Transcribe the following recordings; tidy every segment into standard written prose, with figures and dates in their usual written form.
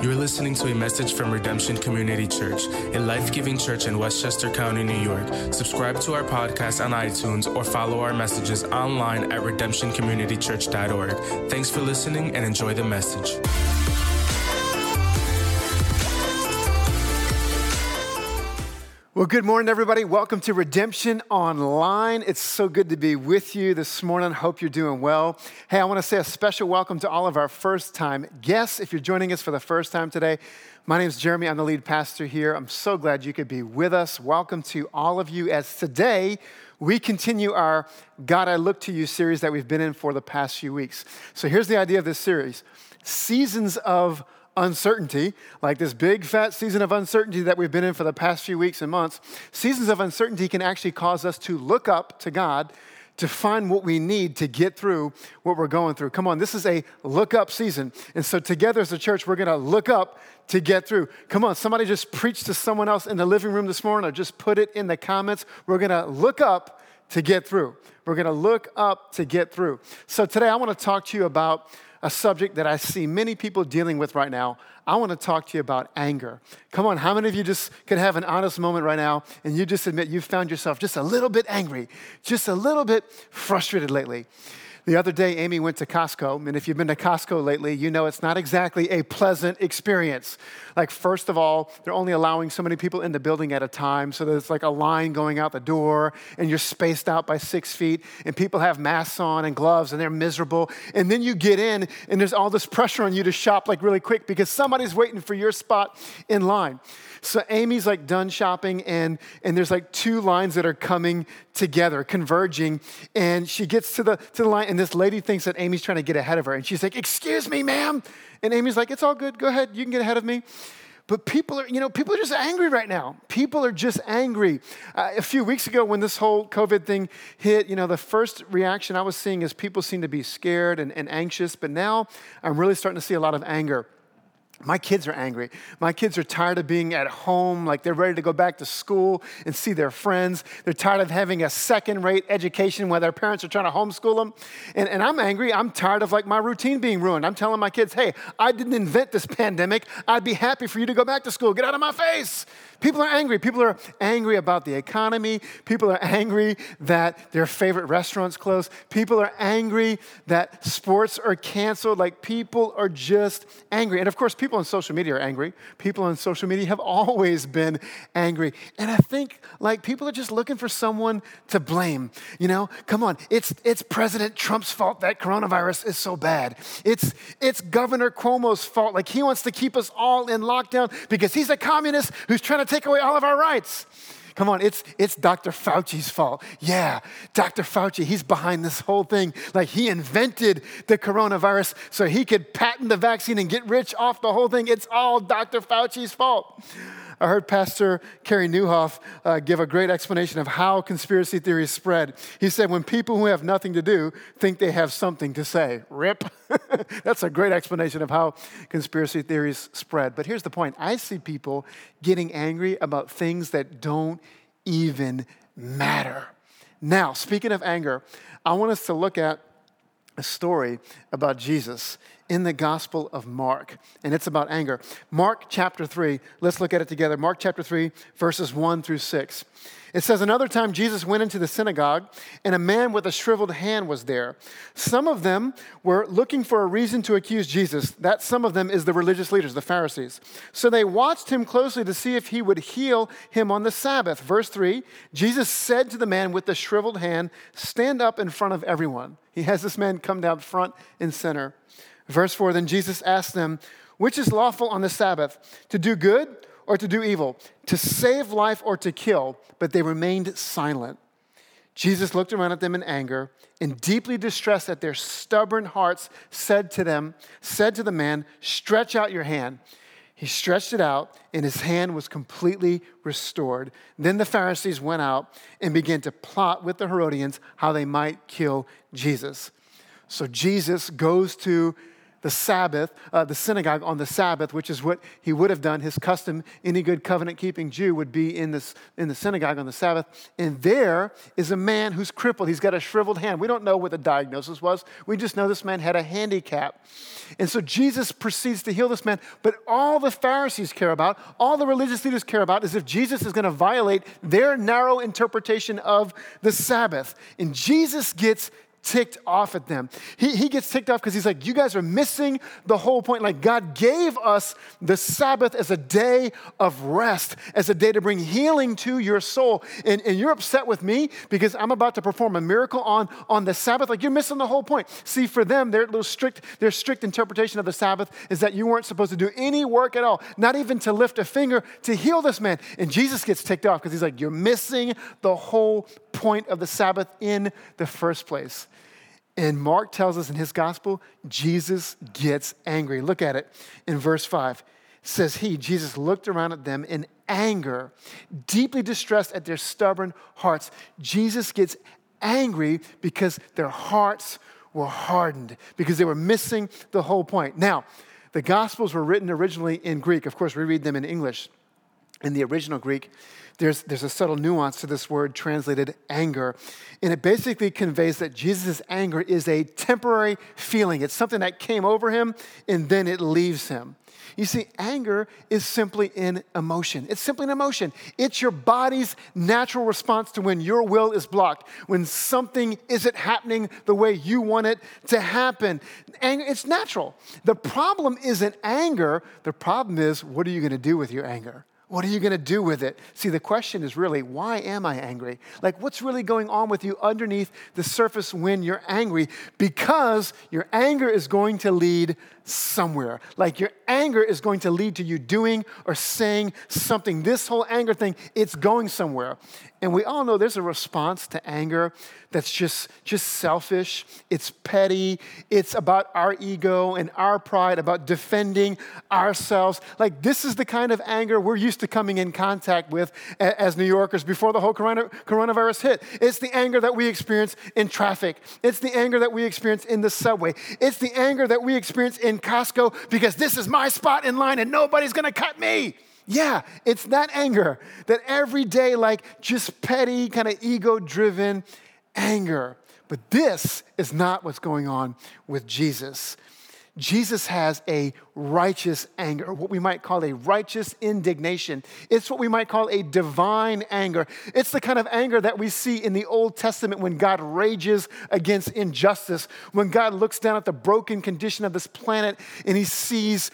You're listening to a message from Redemption Community Church, a life-giving church in Westchester County, New York. Subscribe to our podcast on iTunes or follow our messages online at redemptioncommunitychurch.org. Thanks for listening and enjoy the message. Well, good morning, everybody. Welcome to Redemption Online. It's so good to be with you this morning. Hope you're doing well. Hey, I want to say a special welcome to all of our first-time guests. If you're joining us for the first time today, my name is Jeremy. I'm the lead pastor here. I'm so glad you could be with us. Welcome to all of you as today we continue our God, I Look to You series that we've been in for the past few weeks. So here's the idea of this series. Seasons of uncertainty, like this big fat season of uncertainty that we've been in for the past few weeks and months, seasons of uncertainty can actually cause us to look up to God to find what we need to get through what we're going through. Come on, this is a look up season. And so together as a church, we're going to look up to get through. Come on, somebody just preach to someone else in the living room this morning or just put it in the comments. We're going to look up to get through. We're going to look up to get through. So today I want to talk to you about a subject that I see many people dealing with right now. I want to talk to you about anger. Come on, how many of you just could have an honest moment right now and you just admit you've found yourself just a little bit angry, just a little bit frustrated lately? The other day, Amy went to Costco, and if you've been to Costco lately, you know it's not exactly a pleasant experience. Like, first of all, they're only allowing so many people in the building at a time, so there's like a line going out the door, and you're spaced out by 6 feet, and people have masks on and gloves, and they're miserable. And then you get in, and there's all this pressure on you to shop like really quick because somebody's waiting for your spot in line. So Amy's like done shopping and there's like two lines that are coming together, converging. And she gets to the line and this lady thinks that Amy's trying to get ahead of her. And she's like, "Excuse me, ma'am." And Amy's like, "It's all good. Go ahead. You can get ahead of me." But people are just angry right now. People are just angry. A few weeks ago when this whole COVID thing hit, the first reaction I was seeing is people seem to be scared and anxious. But now I'm really starting to see a lot of anger. My kids are angry. My kids are tired of being at home, like they're ready to go back to school and see their friends. They're tired of having a second-rate education where their parents are trying to homeschool them. And I'm angry. I'm tired of like my routine being ruined. I'm telling my kids, hey, I didn't invent this pandemic. I'd be happy for you to go back to school. Get out of my face. People are angry. People are angry about the economy. People are angry that their favorite restaurants closed. People are angry that sports are canceled. Like, people are just angry. And of course, people on social media are angry. People on social media have always been angry. And I think like people are just looking for someone to blame. Come on, it's President Trump's fault that coronavirus is so bad. It's Governor Cuomo's fault. Like, he wants to keep us all in lockdown because he's a communist who's trying to take away all of our rights. Come on, it's Dr. Fauci's fault. Yeah, Dr. Fauci, he's behind this whole thing. Like, he invented the coronavirus so he could patent the vaccine and get rich off the whole thing. It's all Dr. Fauci's fault. I heard Pastor Kerry Newhoff give a great explanation of how conspiracy theories spread. He said, when people who have nothing to do think they have something to say, rip. That's a great explanation of how conspiracy theories spread. But here's the point. I see people getting angry about things that don't even matter. Now, speaking of anger, I want us to look at a story about Jesus in the Gospel of Mark, and it's about anger. Mark chapter 3, let's look at it together. Mark chapter 3, verses 1 through 6. It says, another time Jesus went into the synagogue, and a man with a shriveled hand was there. Some of them were looking for a reason to accuse Jesus. That some of them is the religious leaders, the Pharisees. So they watched him closely to see if he would heal him on the Sabbath. Verse 3, Jesus said to the man with the shriveled hand, "Stand up in front of everyone." He has this man come down front and center. Verse 4, then Jesus asked them, "Which is lawful on the Sabbath, to do good or to do evil, to save life or to kill?" But they remained silent. Jesus looked around at them in anger and deeply distressed at their stubborn hearts, said to the man, "Stretch out your hand." He stretched it out, and his hand was completely restored. Then the Pharisees went out and began to plot with the Herodians how they might kill Jesus. So Jesus goes to the Sabbath, the synagogue on the Sabbath, which is what he would have done. His custom, any good covenant-keeping Jew would be in the synagogue on the Sabbath. And there is a man who's crippled. He's got a shriveled hand. We don't know what the diagnosis was. We just know this man had a handicap. And so Jesus proceeds to heal this man. But all the Pharisees care about, all the religious leaders care about, is if Jesus is going to violate their narrow interpretation of the Sabbath. And Jesus gets ticked off at them. He gets ticked off because he's like, you guys are missing the whole point. Like, God gave us the Sabbath as a day of rest, as a day to bring healing to your soul. And you're upset with me because I'm about to perform a miracle on the Sabbath. Like, you're missing the whole point. See, for them, their strict interpretation of the Sabbath is that you weren't supposed to do any work at all, not even to lift a finger to heal this man. And Jesus gets ticked off because he's like, you're missing the whole point of the Sabbath in the first place. And Mark tells us in his gospel, Jesus gets angry. Look at it in verse 5. It says Jesus looked around at them in anger, deeply distressed at their stubborn hearts. Jesus gets angry because their hearts were hardened, because they were missing the whole point. Now, the gospels were written originally in Greek. Of course, we read them in English. In the original Greek, there's a subtle nuance to this word translated anger. And it basically conveys that Jesus' anger is a temporary feeling. It's something that came over him and then it leaves him. You see, anger is simply an emotion. It's simply an emotion. It's your body's natural response to when your will is blocked, when something isn't happening the way you want it to happen. Anger, it's natural. The problem isn't anger. The problem is, what are you going to do with your anger? What are you going to do with it? See, the question is really, why am I angry? Like, what's really going on with you underneath the surface when you're angry? Because your anger is going to lead somewhere. Like, your anger is going to lead to you doing or saying something. This whole anger thing, it's going somewhere. And we all know there's a response to anger that's just selfish. It's petty. It's about our ego and our pride, about defending ourselves. Like, this is the kind of anger we're used to coming in contact with as New Yorkers before the whole coronavirus hit. It's the anger that we experience in traffic. It's the anger that we experience in the subway. It's the anger that we experience in Costco because this is my spot in line and nobody's going to cut me. Yeah, it's that anger that every day, like, just petty, kind of ego-driven anger. But this is not what's going on with Jesus. Jesus has a righteous anger, or what we might call a righteous indignation. It's what we might call a divine anger. It's the kind of anger that we see in the Old Testament when God rages against injustice, when God looks down at the broken condition of this planet and he sees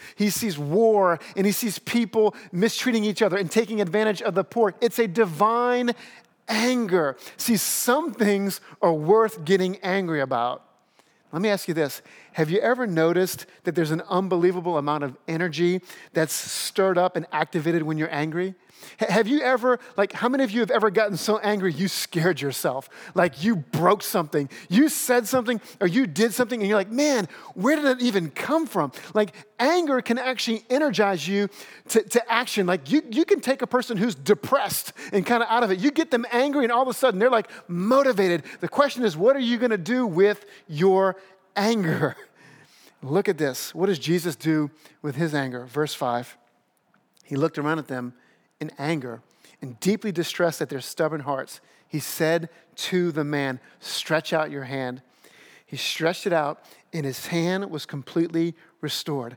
war and he sees people mistreating each other and taking advantage of the poor. It's a divine anger. See, some things are worth getting angry about. Let me ask you this. Have you ever noticed that there's an unbelievable amount of energy that's stirred up and activated when you're angry? Have you ever, like, how many of you have ever gotten so angry you scared yourself? Like, you broke something, you said something, or you did something, and you're like, man, where did it even come from? Like, anger can actually energize you to action. Like, you can take a person who's depressed and kind of out of it. You get them angry, and all of a sudden, they're, like, motivated. The question is, what are you going to do with your anger? Look at this. What does Jesus do with his anger? Verse 5. He looked around at them in anger and deeply distressed at their stubborn hearts. He said to the man, stretch out your hand. He stretched it out and his hand was completely restored.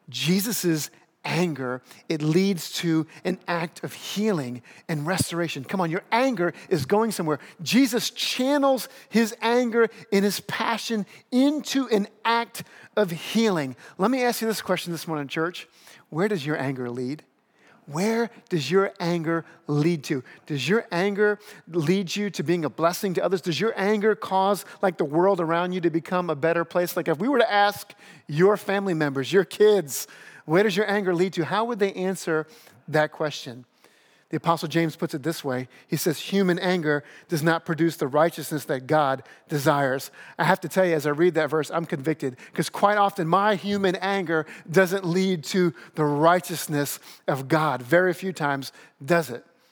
Jesus' anger, it leads to an act of healing and restoration. Come on, your anger is going somewhere. Jesus channels his anger and his passion into an act of healing. Let me ask you this question this morning, church. Where does your anger lead? Where does your anger lead to? Does your anger lead you to being a blessing to others? Does your anger cause, like, the world around you to become a better place? Like, if we were to ask your family members, your kids, where does your anger lead to? How would they answer that question? The Apostle James puts it this way. He says, human anger does not produce the righteousness that God desires. I have to tell you, as I read that verse, I'm convicted because quite often my human anger doesn't lead to the righteousness of God. Very few times does it.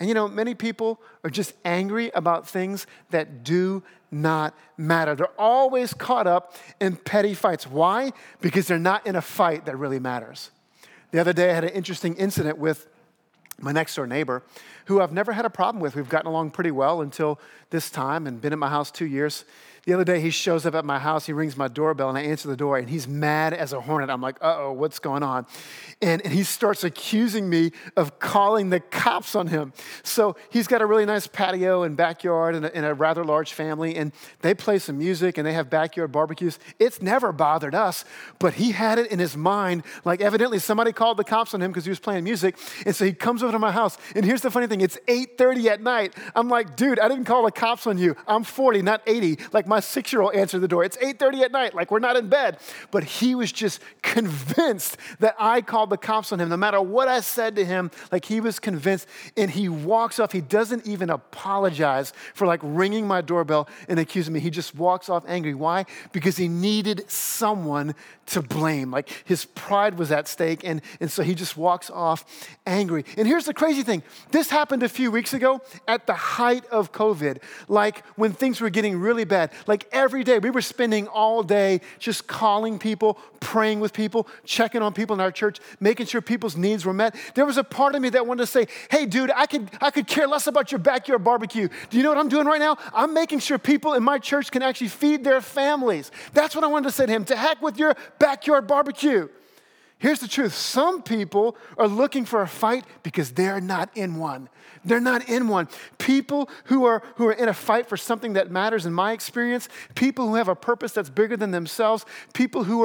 And you know, many people are just angry about things that do not matter. They're always caught up in petty fights. Why? Because they're not in a fight that really matters. The other day, I had an interesting incident with my next door neighbor, who I've never had a problem with. We've gotten along pretty well until this time and been at my house 2 years. The other day, he shows up at my house, he rings my doorbell, and I answer the door, and he's mad as a hornet. I'm like, uh-oh, what's going on? And he starts accusing me of calling the cops on him. So he's got a really nice patio and backyard and a rather large family, and they play some music, and they have backyard barbecues. It's never bothered us, but he had it in his mind, like evidently somebody called the cops on him because he was playing music, and so he comes over to my house, and here's the funny thing, it's 8:30 at night. I'm like, dude, I didn't call the cops on you. I'm 40, not 80. Like my 6-year-old answered the door. It's 8:30 at night, like we're not in bed. But he was just convinced that I called the cops on him. No matter what I said to him, like he was convinced, and he walks off. He doesn't even apologize for like ringing my doorbell and accusing me. He just walks off angry. Why? Because he needed someone to blame. Like his pride was at stake, and so he just walks off angry. And here's the crazy thing. This happened a few weeks ago at the height of COVID, like when things were getting really bad. Like every day, we were spending all day just calling people, praying with people, checking on people in our church, making sure people's needs were met. There was a part of me that wanted to say, hey, dude, I could care less about your backyard barbecue. Do you know what I'm doing right now? I'm making sure people in my church can actually feed their families. That's what I wanted to say to him. To heck with your backyard barbecue. Here's the truth. Some people are looking for a fight because they're not in one. They're not in one. People who are in a fight for something that matters, in my experience, people who have a purpose that's bigger than themselves, people who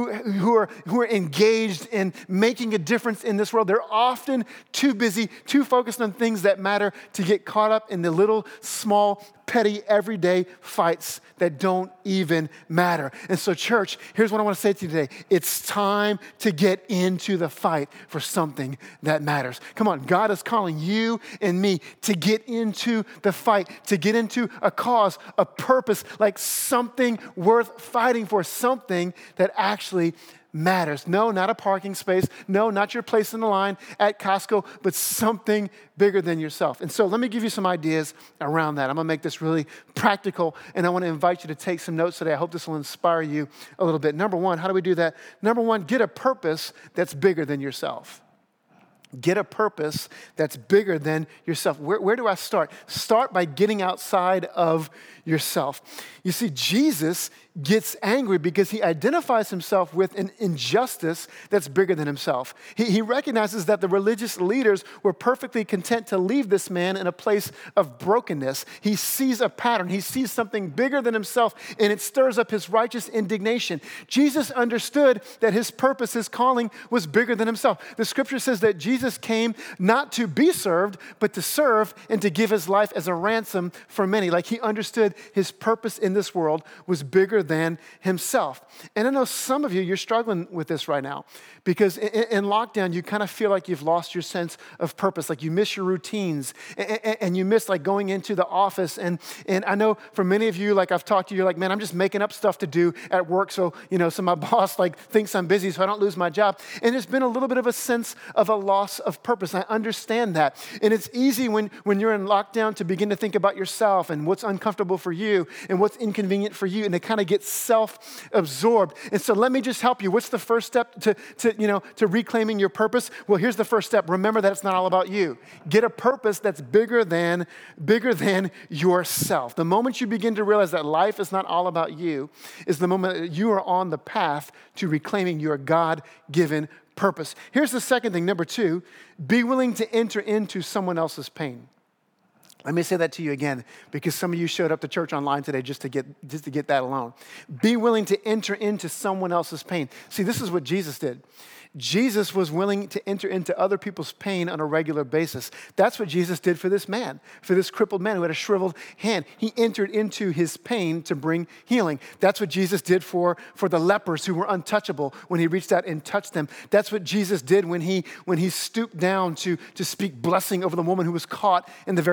are engaged in making a difference in this world, they're often too busy, too focused on things that matter to get caught up in the little, small, petty, everyday fights that don't even matter. And so, church, here's what I want to say to you today. It's time to get into the fight for something that matters. Come on, God is calling you and me to get into the fight, to get into a cause, a purpose, like something worth fighting for, something that actually matters. No, not a parking space. No, not your place in the line at Costco, but something bigger than yourself. And so let me give you some ideas around that. I'm going to make this really practical, and I want to invite you to take some notes today. I hope this will inspire you a little bit. Number one, how do we do that? Number one, get a purpose that's bigger than yourself. Get a purpose that's bigger than yourself. Where do I start? Start by getting outside of yourself. You see, Jesus gets angry because he identifies himself with an injustice that's bigger than himself. He recognizes that the religious leaders were perfectly content to leave this man in a place of brokenness. He sees a pattern. He sees something bigger than himself, and it stirs up his righteous indignation. Jesus understood that his purpose, his calling, was bigger than himself. The scripture says that Jesus came not to be served, but to serve and to give his life as a ransom for many. Like he understood his purpose in this world was bigger than himself. And I know some of you, you're struggling with this right now because in lockdown, you kind of feel like you've lost your sense of purpose, like you miss your routines and you miss like going into the office. And I know for many of you, like I've talked to you, you're like, man, I'm just making up stuff to do at work. So my boss like thinks I'm busy so I don't lose my job. And there's been a little bit of a sense of a loss of purpose. I understand that. And it's easy when you're in lockdown to begin to think about yourself and what's uncomfortable for you and what's inconvenient for you, and to kind of get self-absorbed. And so let me just help you. What's the first step to reclaiming your purpose? Well, here's the first step. Remember that it's not all about you. Get a purpose that's bigger than yourself. The moment you begin to realize that life is not all about you is the moment that you are on the path to reclaiming your God-given purpose. Here's the second thing. Number two, be willing to enter into someone else's pain. Let me say that to you again, because some of you showed up to church online today just to get that alone. Be willing to enter into someone else's pain. See, this is what Jesus did. Jesus was willing to enter into other people's pain on a regular basis. That's what Jesus did for this man, for this crippled man who had a shriveled hand. He entered into his pain to bring healing. That's what Jesus did for the lepers who were untouchable when he reached out and touched them. That's what Jesus did when he stooped down to speak blessing over the woman who was caught in the very act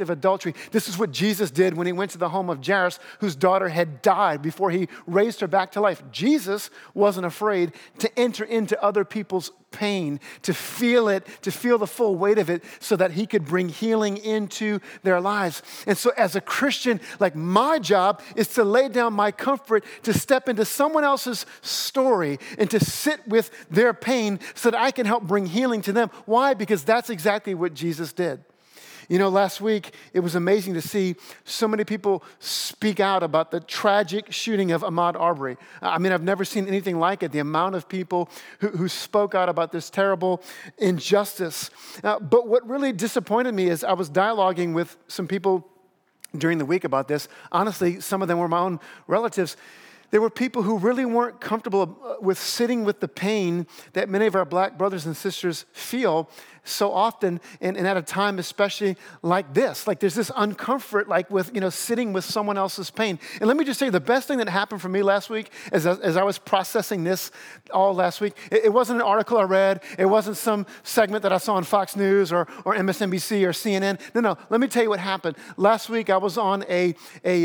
act of adultery. This is what Jesus did when he went to the home of Jairus, whose daughter had died before he raised her back to life. Jesus wasn't afraid to enter into other people's pain, to feel it, to feel the full weight of it so that he could bring healing into their lives. And so as a Christian, like my job is to lay down my comfort, to step into someone else's story and to sit with their pain so that I can help bring healing to them. Why? Because that's exactly what Jesus did. You know, last week, it was amazing to see so many people speak out about the tragic shooting of Ahmaud Arbery. I mean, I've never seen anything like it, the amount of people who spoke out about this terrible injustice. But what really disappointed me is I was dialoguing with some people during the week about this. Honestly, some of them were my own relatives. There were people who really weren't comfortable with sitting with the pain that many of our black brothers and sisters feel so often, and at a time especially like this. Like there's this uncomfort, like with, sitting with someone else's pain. And let me just say, the best thing that happened for me last week, as I was processing this all last week, it wasn't an article I read, it wasn't some segment that I saw on Fox News or MSNBC or CNN. No, let me tell you what happened. Last week I was on a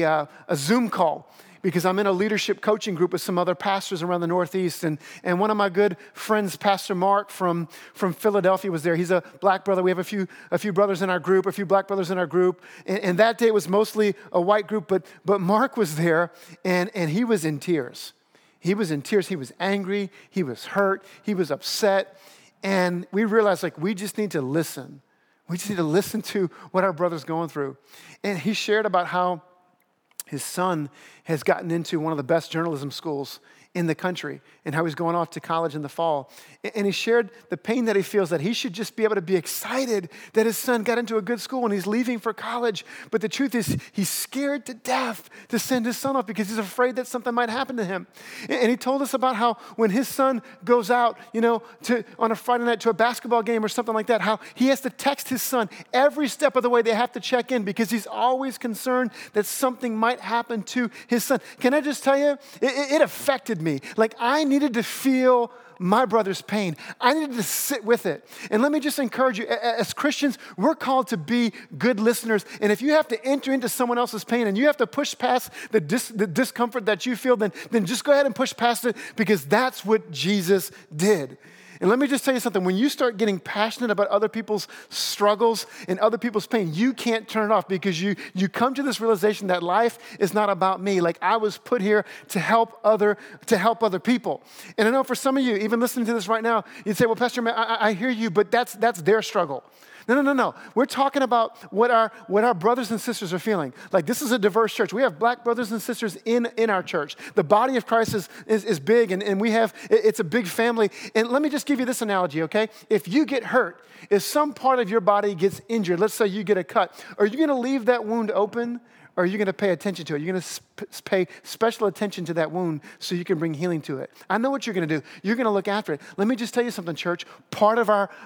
Zoom call, because I'm in a leadership coaching group with some other pastors around the Northeast. And one of my good friends, Pastor Mark from Philadelphia, was there. He's a black brother. We have a few brothers in our group, a few black brothers in our group. And that day it was mostly a white group, but Mark was there, and he was in tears. He was in tears. He was angry. He was hurt. He was upset. And we realized, we just need to listen. We just need to listen to what our brother's going through. And he shared about how his son has gotten into one of the best journalism schools in the country and how he's going off to college in the fall. And he shared the pain that he feels, that he should just be able to be excited that his son got into a good school and he's leaving for college. But the truth is, he's scared to death to send his son off because he's afraid that something might happen to him. And he told us about how when his son goes out, on a Friday night to a basketball game or something like that, how he has to text his son every step of the way. They have to check in because he's always concerned that something might happen to his son. Can I just tell you, it affected me. Like I needed to feel my brother's pain. I needed to sit with it. And let me just encourage you, as Christians, we're called to be good listeners. And if you have to enter into someone else's pain and you have to push past the discomfort that you feel, then just go ahead and push past it, because that's what Jesus did. And let me just tell you something. When you start getting passionate about other people's struggles and other people's pain, you can't turn it off, because you come to this realization that life is not about me. Like I was put here to help other people. And I know for some of you, even listening to this right now, you'd say, well, Pastor Matt, I hear you, but that's their struggle. No. We're talking about what our brothers and sisters are feeling. Like this is a diverse church. We have black brothers and sisters in our church. The body of Christ is big, and it's a big family. And let me just give you this analogy, okay? If you get hurt, if some part of your body gets injured, let's say you get a cut, are you going to leave that wound open? Or are you going to pay attention to it? You're going to pay special attention to that wound so you can bring healing to it. I know what you're going to do. You're going to look after it. Let me just tell you something, church. Part of our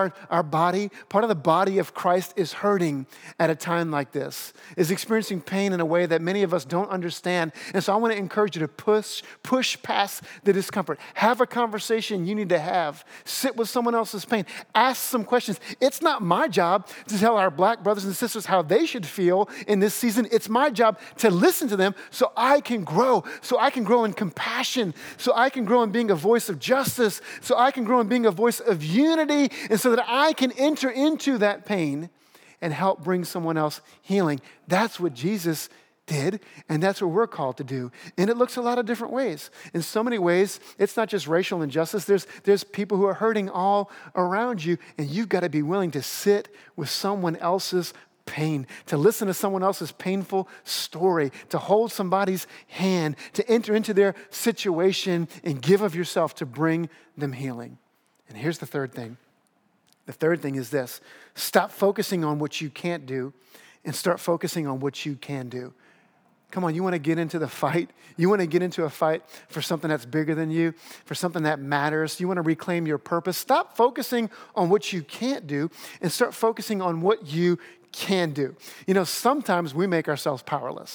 body, part of the body of Christ is hurting at a time like this, is experiencing pain in a way that many of us don't understand. And so I want to encourage you to push past the discomfort. Have a conversation you need to have. Sit with someone else's pain. Ask some questions. It's not my job to tell our black brothers and sisters how they should feel in this season. It's my job to listen to them so I can grow in compassion, so I can grow in being a voice of justice, so I can grow in being a voice of unity, and so that I can enter into that pain and help bring someone else healing. That's what Jesus did, and that's what we're called to do. And it looks a lot of different ways. In so many ways, it's not just racial injustice. There's people who are hurting all around you, and you've got to be willing to sit with someone else's pain, to listen to someone else's painful story, to hold somebody's hand, to enter into their situation and give of yourself to bring them healing. And here's the third thing. The third thing is this: stop focusing on what you can't do and start focusing on what you can do. Come on, you want to get into the fight? You want to get into a fight for something that's bigger than you, for something that matters? You want to reclaim your purpose? Stop focusing on what you can't do and start focusing on what you can do. Sometimes we make ourselves powerless.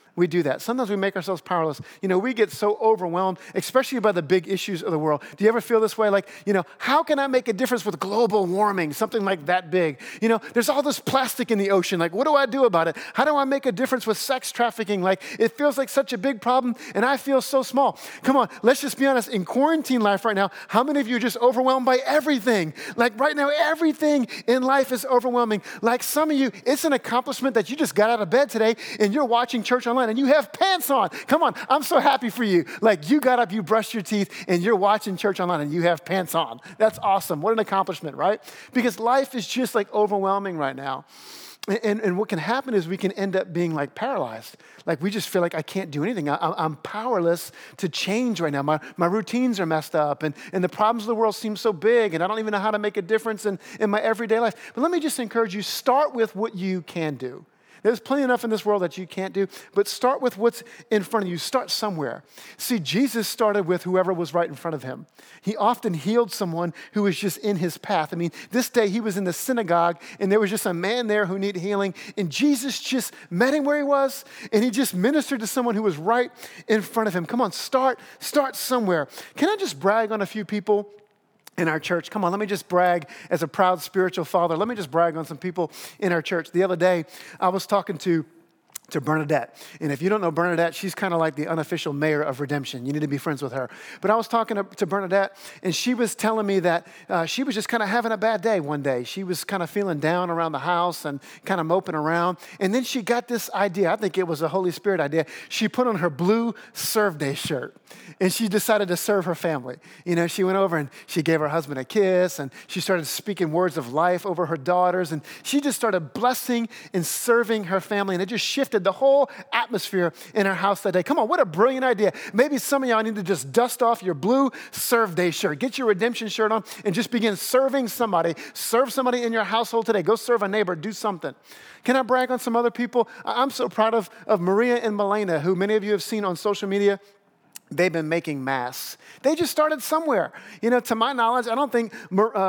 We do that. Sometimes we make ourselves powerless. We get so overwhelmed, especially by the big issues of the world. Do you ever feel this way? Like, how can I make a difference with global warming? Something like that big. There's all this plastic in the ocean. Like, what do I do about it? How do I make a difference with sex trafficking? Like, it feels like such a big problem, and I feel so small. Come on, let's just be honest. In quarantine life right now, how many of you are just overwhelmed by everything? Like, right now, everything in life is overwhelming. Like, some of you, it's an accomplishment that you just got out of bed today, and you're watching church online, and you have pants on. Come on, I'm so happy for you. Like, you got up, you brushed your teeth, and you're watching church online, and you have pants on. That's awesome. What an accomplishment, right? Because life is just like overwhelming right now. And what can happen is we can end up being like paralyzed. Like, we just feel like I can't do anything. I'm powerless to change right now. My routines are messed up, and the problems of the world seem so big, and I don't even know how to make a difference in my everyday life. But let me just encourage you, start with what you can do. There's plenty enough in this world that you can't do, but start with what's in front of you. Start somewhere. See, Jesus started with whoever was right in front of him. He often healed someone who was just in his path. I mean, this day he was in the synagogue, and there was just a man there who needed healing, and Jesus just met him where he was, and he just ministered to someone who was right in front of him. Come on, start somewhere. Can I just brag on a few people in our church? Come on, let me just brag as a proud spiritual father. Let me just brag on some people in our church. The other day, I was talking to Bernadette. And if you don't know Bernadette, she's kind of like the unofficial mayor of Redemption. You need to be friends with her. But I was talking to Bernadette, and she was telling me that she was just kind of having a bad day one day. She was kind of feeling down around the house and kind of moping around. And then she got this idea. I think it was a Holy Spirit idea. She put on her blue Serve Day shirt, and she decided to serve her family. She went over and she gave her husband a kiss, and she started speaking words of life over her daughters, and she just started blessing and serving her family, and it just shifted the whole atmosphere in our house that day. Come on, what a brilliant idea. Maybe some of y'all need to just dust off your blue Serve Day shirt. Get your Redemption shirt on and just begin serving somebody. Serve somebody in your household today. Go serve a neighbor. Do something. Can I brag on some other people? I'm so proud of Maria and Milena, who many of you have seen on social media. They've been making masks. They just started somewhere. To my knowledge, I don't think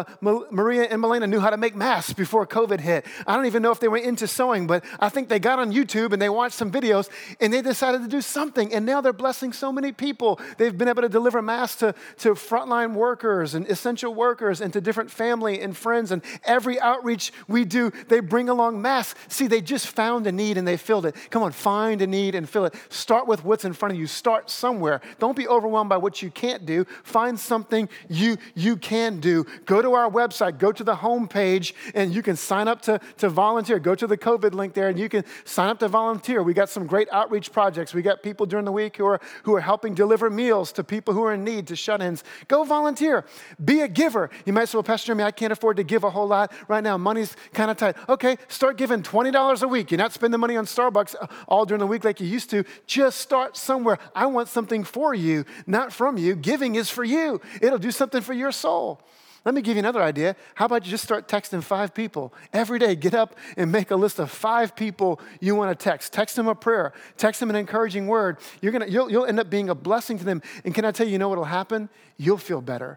Maria and Milena knew how to make masks before COVID hit. I don't even know if they were into sewing, but I think they got on YouTube and they watched some videos and they decided to do something. And now they're blessing so many people. They've been able to deliver masks to frontline workers and essential workers and to different family and friends. And every outreach we do, they bring along masks. See, they just found a need and they filled it. Come on, find a need and fill it. Start with what's in front of you. Start somewhere. Don't be overwhelmed by what you can't do. Find something you can do. Go to our website, go to the homepage, and you can sign up to volunteer. Go to the COVID link there, and you can sign up to volunteer. We got some great outreach projects. We got people during the week who are helping deliver meals to people who are in need, to shut-ins. Go volunteer. Be a giver. You might say, well, Pastor Jeremy, I can't afford to give a whole lot right now. Money's kind of tight. Okay, start giving $20 a week. You're not spending money on Starbucks all during the week like you used to. Just start somewhere. I want something for you, not from you. Giving is for you. It'll do something for your soul. Let me give you another idea. How about you just start texting 5 people? Every day, get up and make a list of 5 people you want to text. Text them a prayer. Text them an encouraging word. You'll end up being a blessing to them. And can I tell you, what'll happen? You'll feel better.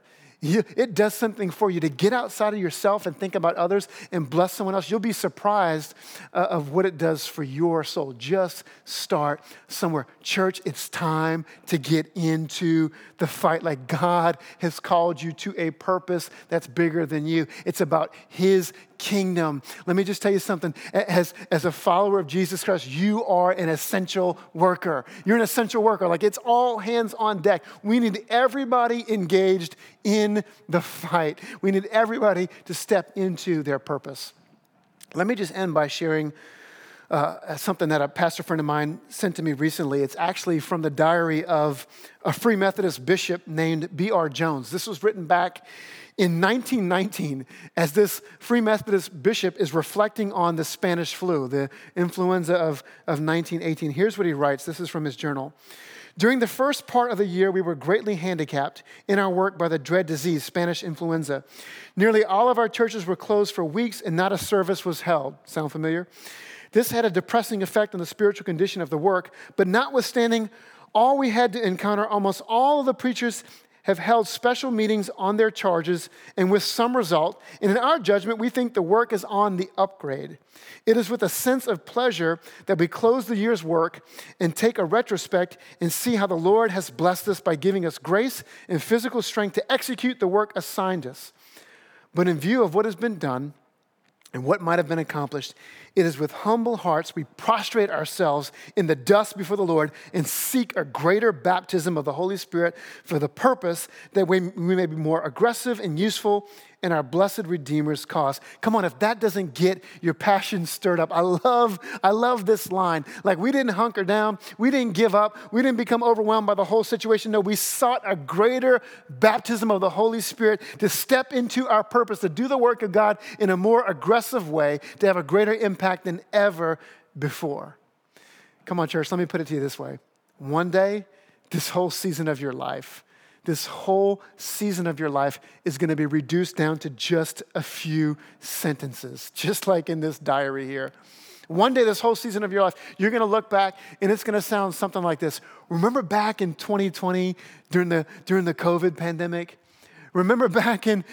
It does something for you to get outside of yourself and think about others and bless someone else. You'll be surprised of what it does for your soul. Just start somewhere. Church, it's time to get into the fight. Like, God has called you to a purpose that's bigger than you. It's about His kingdom. Let me just tell you something. As a follower of Jesus Christ, you are an essential worker. You're an essential worker. Like, it's all hands on deck. We need everybody engaged in the fight. We need everybody to step into their purpose. Let me just end by sharing something that a pastor friend of mine sent to me recently. It's actually from the diary of a Free Methodist bishop named B.R. Jones. This was written back in 1919 as this Free Methodist bishop is reflecting on the Spanish flu, the influenza of 1918. Here's what he writes. This is from his journal. During the first part of the year, we were greatly handicapped in our work by the dread disease, Spanish influenza. Nearly all of our churches were closed for weeks and not a service was held. Sound familiar? This had a depressing effect on the spiritual condition of the work, but notwithstanding all we had to encounter, almost all of the preachers have held special meetings on their charges and with some result. And in our judgment, we think the work is on the upgrade. It is with a sense of pleasure that we close the year's work and take a retrospect and see how the Lord has blessed us by giving us grace and physical strength to execute the work assigned us. But in view of what has been done and what might have been accomplished, it is with humble hearts we prostrate ourselves in the dust before the Lord and seek a greater baptism of the Holy Spirit for the purpose that we may be more aggressive and useful in our blessed Redeemer's cause. Come on, if that doesn't get your passion stirred up, I love this line. Like, we didn't hunker down, we didn't give up, we didn't become overwhelmed by the whole situation. No, we sought a greater baptism of the Holy Spirit to step into our purpose, to do the work of God in a more aggressive way, to have a greater impact than ever before. Come on, church, let me put it to you this way. One day, this whole season of your life is going to be reduced down to just a few sentences, just like in this diary here. One day, this whole season of your life, you're going to look back and it's going to sound something like this. Remember back in 2020 during the COVID pandemic? Remember back in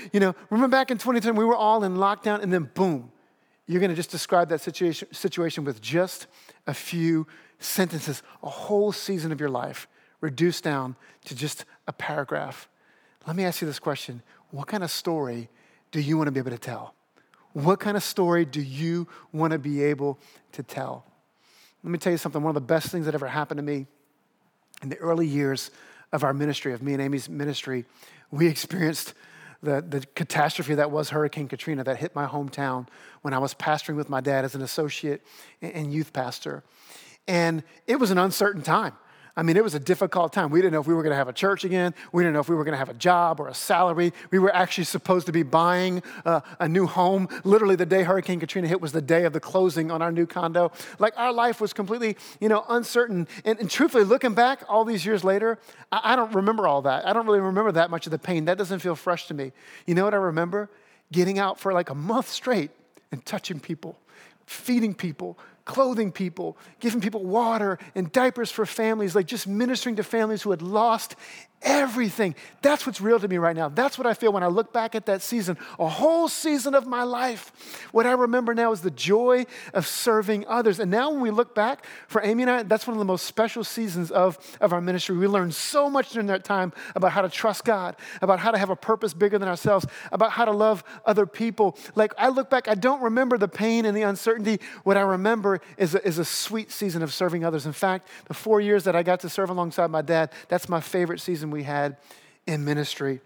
2020, we were all in lockdown, and then boom, you're going to just describe that situation with just a few sentences, a whole season of your life reduced down to just a paragraph. Let me ask you this question. What kind of story do you want to be able to tell? What kind of story do you want to be able to tell? Let me tell you something. One of the best things that ever happened to me in the early years of our ministry, of me and Amy's ministry, we experienced the catastrophe that was Hurricane Katrina that hit my hometown when I was pastoring with my dad as an associate and youth pastor. And it was an uncertain time. I mean, it was a difficult time. We didn't know if we were going to have a church again. We didn't know if we were going to have a job or a salary. We were actually supposed to be buying a new home. Literally, the day Hurricane Katrina hit was the day of the closing on our new condo. Like, our life was completely, uncertain. And truthfully, looking back all these years later, I don't remember all that. I don't really remember that much of the pain. That doesn't feel fresh to me. You know what I remember? Getting out for like a month straight and touching people, feeding people, clothing people, giving people water and diapers for families, like just ministering to families who had lost everything. That's what's real to me right now. That's what I feel when I look back at that season, a whole season of my life. What I remember now is the joy of serving others. And now when we look back, for Amy and I, that's one of the most special seasons of our ministry. We learned so much during that time about how to trust God, about how to have a purpose bigger than ourselves, about how to love other people. Like, I look back, I don't remember the pain and the uncertainty. What I remember is a sweet season of serving others. In fact, the 4 years that I got to serve alongside my dad, that's my favorite season we had in ministry.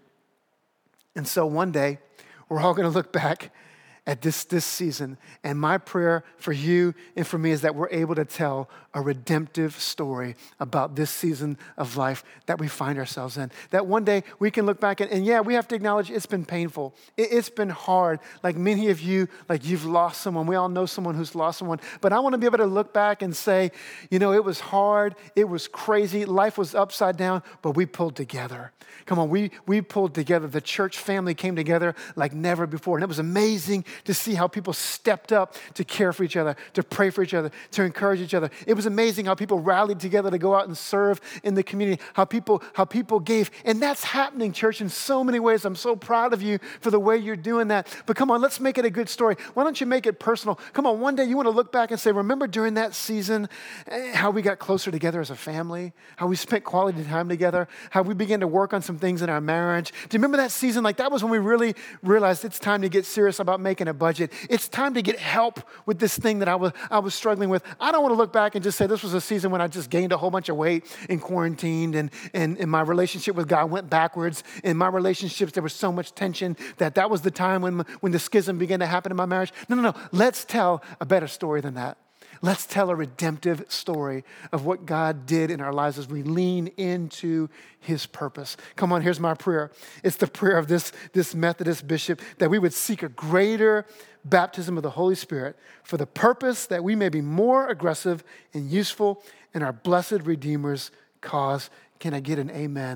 And so one day, we're all going to look back at this season. And my prayer for you and for me is that we're able to tell a redemptive story about this season of life that we find ourselves in. That one day we can look back and yeah, we have to acknowledge it's been painful. It's been hard. Like many of you, like you've lost someone. We all know someone who's lost someone. But I want to be able to look back and say, it was hard. It was crazy. Life was upside down, but we pulled together. Come on, we pulled together. The church family came together like never before. And it was amazing to see how people stepped up to care for each other, to pray for each other, to encourage each other. It was amazing how people rallied together to go out and serve in the community, how people gave. And that's happening, church, in so many ways. I'm so proud of you for the way you're doing that. But come on, let's make it a good story. Why don't you make it personal? Come on, one day you want to look back and say, remember during that season how we got closer together as a family, how we spent quality time together, how we began to work on some things in our marriage. Do you remember that season? Like, that was when we really realized it's time to get serious about making a budget. It's time to get help with this thing that I was struggling with. I don't want to look back and just say this was a season when I just gained a whole bunch of weight and quarantined and my relationship with God went backwards. In my relationships, there was so much tension that was the time when the schism began to happen in my marriage. No. Let's tell a better story than that. Let's tell a redemptive story of what God did in our lives as we lean into his purpose. Come on, here's my prayer. It's the prayer of this Methodist bishop that we would seek a greater baptism of the Holy Spirit for the purpose that we may be more aggressive and useful in our blessed Redeemer's cause. Can I get an amen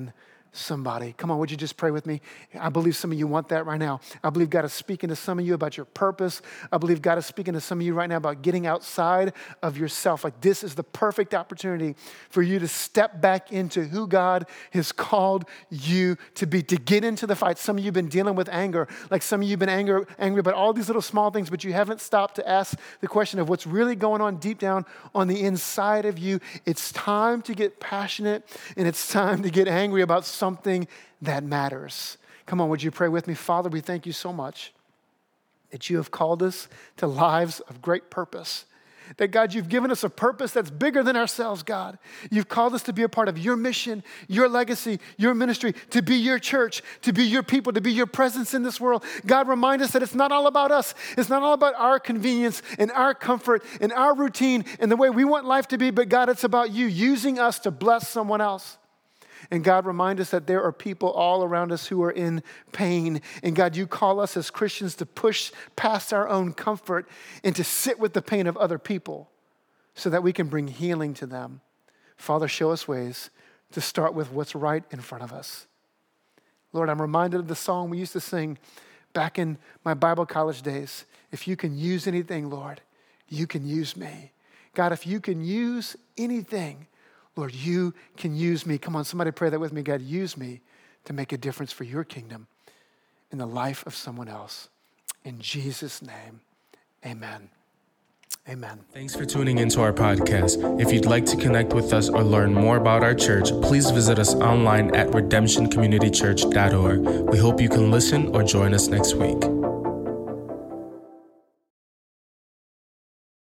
somebody. Come on, would you just pray with me? I believe some of you want that right now. I believe God is speaking to some of you about your purpose. I believe God is speaking to some of you right now about getting outside of yourself. Like this is the perfect opportunity for you to step back into who God has called you to be, to get into the fight. Some of you have been dealing with anger. Like some of you have been angry about all these little small things, but you haven't stopped to ask the question of what's really going on deep down on the inside of you. It's time to get passionate and it's time to get angry about something that matters. Come on, would you pray with me? Father, we thank you so much that you have called us to lives of great purpose. That God, you've given us a purpose that's bigger than ourselves, God. You've called us to be a part of your mission, your legacy, your ministry, to be your church, to be your people, to be your presence in this world. God, remind us that it's not all about us. It's not all about our convenience and our comfort and our routine and the way we want life to be, but God, it's about you using us to bless someone else. And God, remind us that there are people all around us who are in pain. And God, you call us as Christians to push past our own comfort and to sit with the pain of other people so that we can bring healing to them. Father, show us ways to start with what's right in front of us. Lord, I'm reminded of the song we used to sing back in my Bible college days. If you can use anything, Lord, you can use me. God, if you can use anything, Lord, you can use me. Come on, somebody pray that with me. God, use me to make a difference for your kingdom in the life of someone else. In Jesus' name, amen. Amen. Thanks for tuning into our podcast. If you'd like to connect with us or learn more about our church, please visit us online at redemptioncommunitychurch.org. We hope you can listen or join us next week.